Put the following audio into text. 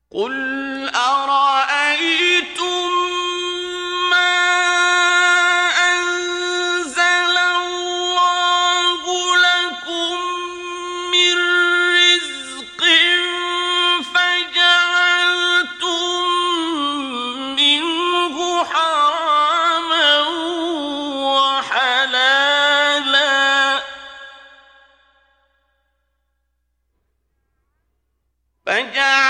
قُلْ أَرَأَيْتُم مَّا أَنزَلَ اللَّهُ لَكُم مِّن رِّزْقٍ فَجَعَلْتُم مِّنْهُ حَرَامًا وَحَلَالًا فَجَعَلْتُم